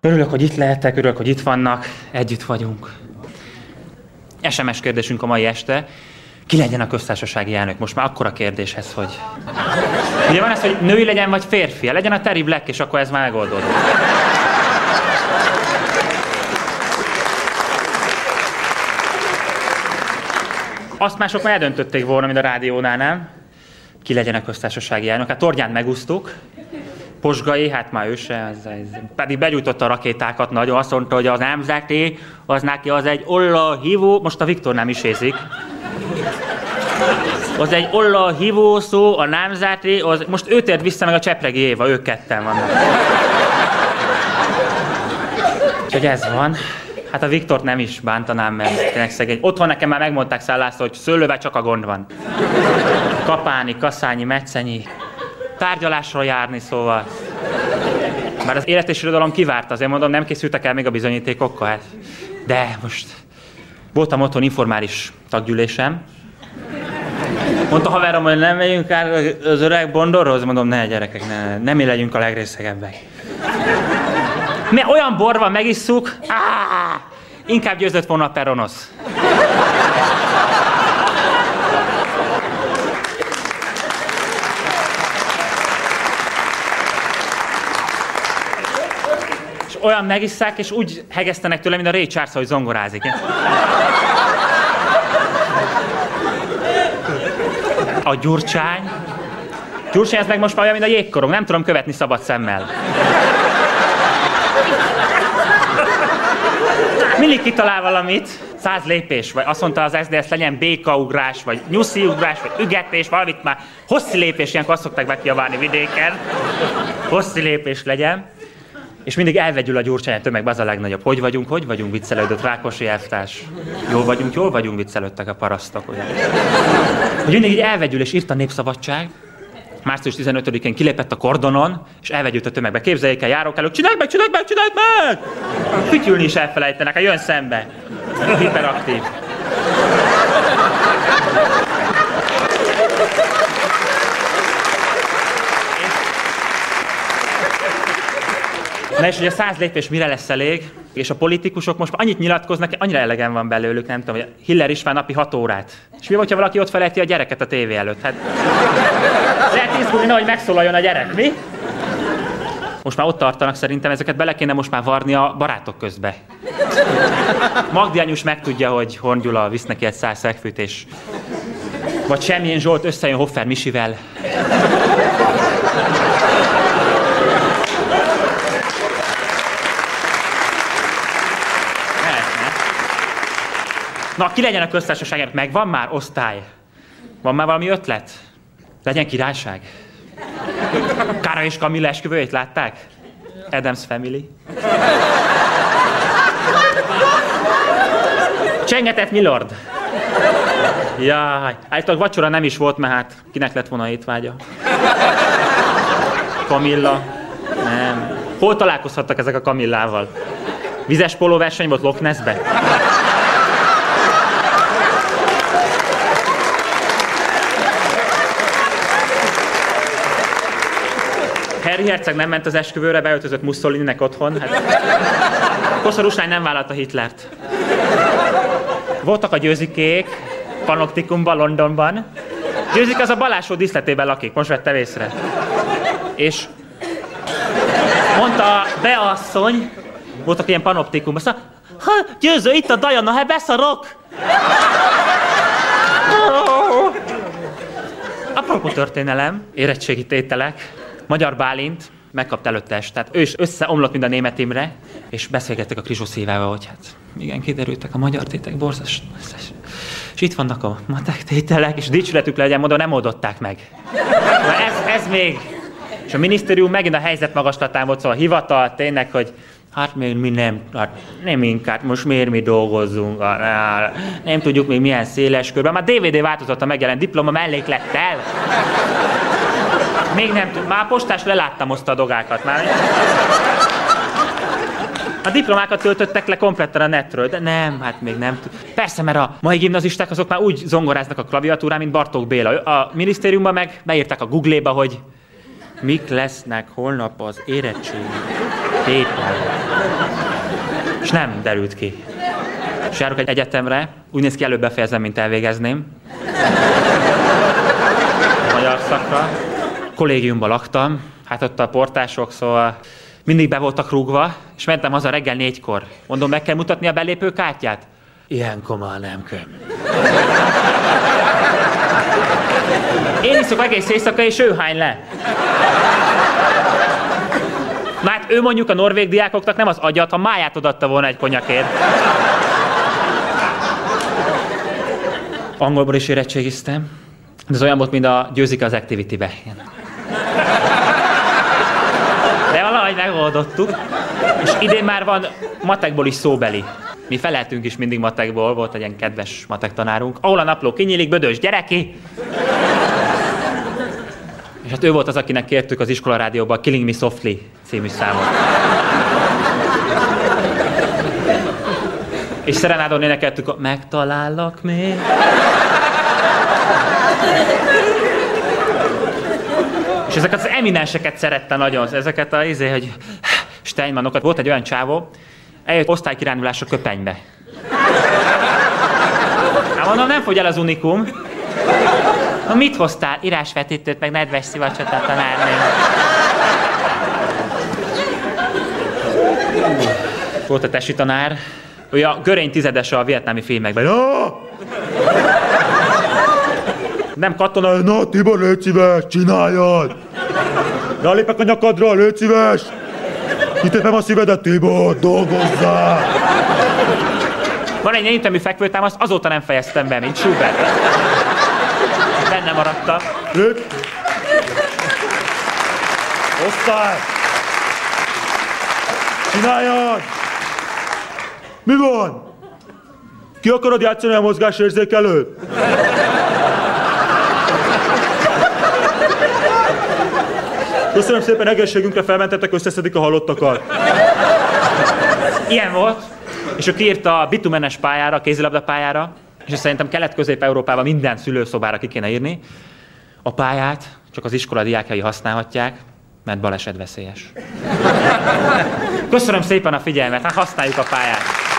Örülök, hogy itt lehettek, örülök, hogy itt vannak, együtt vagyunk. SMS kérdésünk a mai este. Ki legyen a köztársasági elnök? Most már akkora kérdéshez, hogy... Ugye van ez, hogy női legyen, vagy férfi? Legyen a Terry Black, és akkor ez már megoldódik. Azt mások már eldöntötték volna, mint a rádiónál, nem? Ki legyen a köztársasági elnök? Hát Tordjánt megúsztuk. Posgai, hát már ő se, pedig begyújtotta a rakétákat nagyon, azt mondta, hogy az nemzeti, az neki az egy ollahívó, most a Viktor nem is érzik. Az egy ollahívó szó, a nemzeti, az, most ő tért vissza meg a Csepregi Éva, ők ketten vannak. Úgyhogy ez van. Hát a Viktort nem is bántanám, mert tényleg szegény. Otthon nekem már megmondták Szállásztól, hogy szőlővel csak a gond van. Kapálni, kaszálni, metszenyi. Tárgyalásra járni, szóval. Bár az Élet és Irodalom kivárt, azért mondom, nem készültek el még a bizonyítékokkal. Hát. De most voltam otthon informális taggyűlésem. Mondta haverom, hogy nem megyünk át az öreg Bondorhoz. Mondom, ne gyerekek, nem mi legyünk a legrészegebbek. Mert olyan bor van, megisszuk, inkább győzött volna a Peronosz. És olyan megisszák, és úgy hegesztenek tőle, mint a Ray Charles, hogy zongorázik. A Gyurcsány. Gyurcsány ez meg most már olyan, mint a jégkorong, nem tudom követni szabad szemmel. Mindig kitalál valamit, 100 lépés, vagy azt mondta az SZDSZ, legyen békaugrás, vagy nyusziugrás, vagy ügetés, valamit már hosszi lépés, ilyenkor azt szokták bekiabálni vidéken. Hosszi lépés legyen. És mindig elvegyül a Gyurcsány tömegbe, az a legnagyobb. Hogy vagyunk, viccelődött Rákosi elvtárs. Jól vagyunk, viccelődtek a parasztok, ugye. Hogy mindig így elvegyül, és írt a Népszabadság. Március 15-én kilépett a kordonon, és elvegyült a tömegbe. Képzeljék el, járókelők, csináld meg! Fütyülni is elfelejtenek, jön szembe. Hiperaktív. Na és ugye a 100 lépés mire lesz elég, és a politikusok most annyit nyilatkoznak, annyira elegen van belőlük, nem tudom, hogy Hiller István napi 6 órát. És mi, hogyha valaki ott felejti a gyereket a tévé előtt? Hát lehet izgulni, hogy megszólaljon a gyerek, mi? Most már ott tartanak szerintem, ezeket bele kéne most már varni a barátok közbe. Magdi anyus megtudja, hogy Horn Gyula visz neki egy 100 szegfűt, és... Vagy Semjén Zsolt összejön Hoffer Misivel. Na, ki legyen a köztársaságnak? Megvan már osztály? Van már valami ötlet? Legyen királyság? Károly és Kamilla esküvőjét látták? Addams Family. Csengetett Milord. Jaj, állítólag vacsora nem is volt, mert hát kinek lett volna étvágya? Kamilla. Nem. Hol találkozhattak ezek a Kamillával? Vizes pólóverseny volt Loch Nessbe? Harry herceg nem ment az esküvőre, beöltözött Mussolininek otthon. Hát... Koszorúslány nem vállalta Hitlert. Voltak a Győzikék, Panoptikumban, Londonban. Győzik az a Balázsó díszletében lakik, most vettem észre. És mondta a beasszony, voltak ilyen Panoptikumban, szóval, Győző, itt a Diana, hát beszarok! Apropó történelem, érettségi tételek. Magyar Bálint megkapta előtte tehát ő is összeomlott, mint a Németh Imre, és beszélgettek a Krizsó Szilvával, hogy hát igen, kiderültek a magyar tétek, borzasztó. És itt vannak a matek tételek, és dicsületük legyen, mondom, nem oldották meg. Ez még. És a minisztérium megint a helyzet magaslatán volt, szóval a hivatal tényleg, hogy hát még mi nem inkább, most miért mi dolgozzunk, nem tudjuk még milyen széles körben, már DVD változata megjelent, diploma melléklettel. Még nem tudom, már postás leláttam azt a dogákat már. A diplomákat töltöttek le kompletten a netről, de nem, hát még nem tudom. Persze, mert a mai gimnazisták azok már úgy zongoráznak a klaviatúrán, mint Bartók Béla. A minisztériumban meg beírták a Google-ba, hogy mik lesznek holnap az érettségi. Kétlen. És nem derült ki. És járok egy egyetemre, úgy néz ki, előbb befejezem, mint elvégezném. A magyar szakra. Kollégiumban laktam, hát ott a portások, szóval mindig be voltak rúgva, és mentem haza reggel 4-kor. Mondom, meg kell mutatni a belépőkártyát? Ilyenkor már nem kell. Én iszok egész éjszaka, és ő hány le. Na hát ő mondjuk a norvég diákoknak nem az agyat, ha máját odaadta volna egy konyakért. Angolból is érettségiztem. De ez olyan volt, mint a győzik az activity-be. De valahogy megoldottuk. És idén már van matekból is szóbeli. Mi feleltünk is mindig matekból, volt egy ilyen kedves matek tanárunk. Ahol a napló kinyílik, Bödös, gyereki! És hát ő volt az, akinek kértük az iskolarádióban a Killing Me Softly című számot. És szerenádon énekeltük a Megtalállak még. És ezeket az eminenseket szerette nagyon, ezeket hogy Steinmannokat. Volt egy olyan csávó, eljött osztálykirándulásra Köpenybe. Hát mondom, nem fogy el az unikum. Na, mit hoztál? Írásvetítőt, meg nedves szivacsot a tanárnő. Volt a tesi tanár, ő a Görény tizedese a vietnámi filmekben. Nem katona, na Tibor, légy szíves, csináljad! Rálépek a nyakadra, légy szíves! Kitépem a szívedet, Tibor, dolgozzál! Van egy egyetemi fekvőtámaszt, azóta nem fejeztem be, mint Schubert. Benne maradtam. Lép! Osztály! Csináljad! Mi van? Ki akarod játszani a mozgásérzékelőt? Köszönöm szépen, egészségünkre felmentettek, összeszedik a halottakat. Ilyen volt, és ő kiírta a bitumenes pályára, a kézilabda pályára, és szerintem Kelet-Közép-Európában minden szülőszobára ki kéne írni. A pályát csak az iskola diákjai használhatják, mert balesetveszélyes. Köszönöm szépen a figyelmet, hát használjuk a pályát.